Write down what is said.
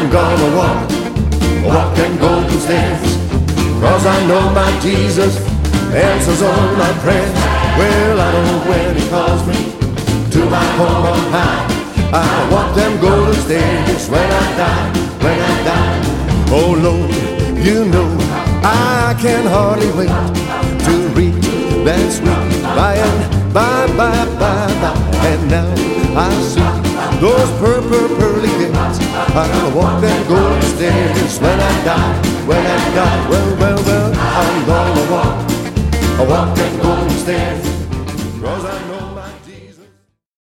I'm gonna walk them golden stairs. 'Cause I know my Jesus answers all my prayers. Well, I know when he calls me to my home on high, I'll walk them golden stairs when I die, when I die. Oh Lord, you know I can hardly wait to reach that sweet by and by. And now I see those purple pearly gates. I'll walk them golden stairs when I die, when I die. Well, I'm gonna walk them golden stairs. 'Cause I know